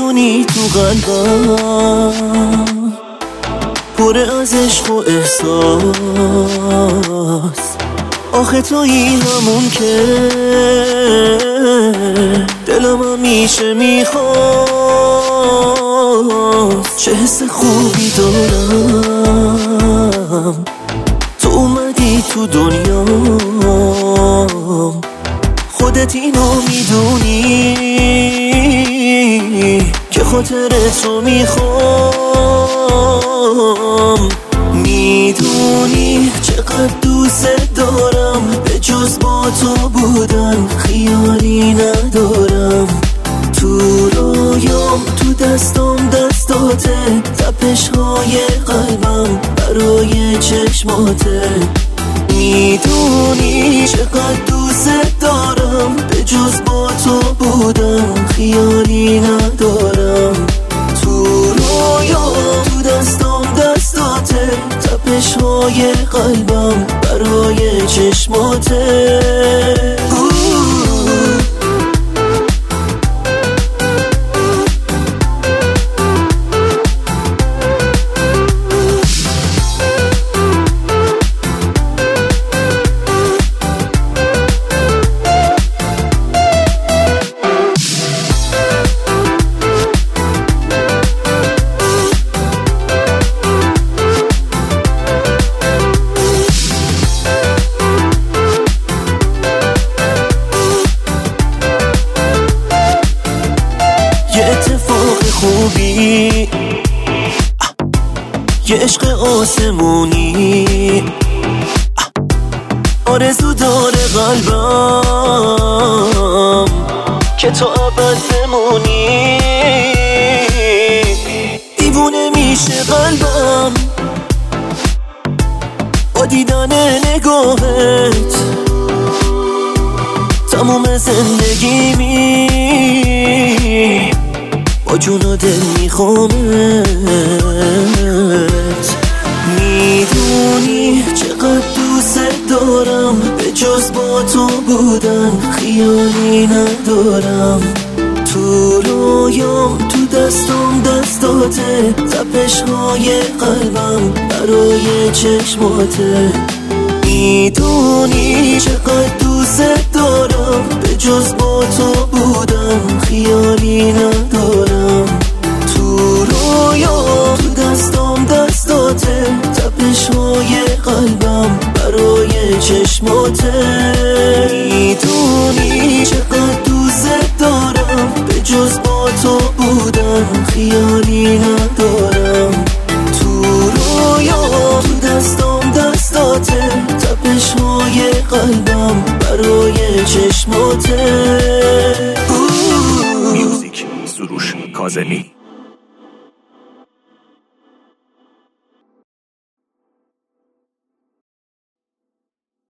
میدونی تو قلبم پر از عشق و احساس، آخه تویی همون که دلم همیشه میخواست. چه حس خوبی دارم تو اومدی تو دنیام، خودت اینو میدونی که خاطرت رو میخوام. میدونی چقدر دوست دارم، به جز با تو بودن خیالی ندارم. تو رویام تو دستام دستاته، تپش های قلبم برای چشماته. میدونی چقدر دوست دارم، به جز با تو بودن خیالی ندارم. تو رویام تو دستام دستاته، تپش های قلبم برای چشماته. خوبی یه عشق آسمونی، آرزو داره قلبم که تو ابد بمونی. دیوونه میشه قلبم با دیدن نگاهت، تموم زندگیمی با جون و دل میخوامت. میدونی چقدر دوست دارم، به جز با تو بودن خیالی ندارم. تو رویام تو دستام دستاته، تپش های قلبم برای چشماته. میدونی چقدر دوست دارم، به جز با تو بودن خیالی ندارم. تو رویام تو دستام دستاته، تپش های قلبم برای چشماته. میدونی چقدر دوست دارم، به جز با تو بودن خیالی ندارم. تو رویام تو دستام دستاته، تپش های قلبم برای چشماته. میوزیک سروش کاظمی.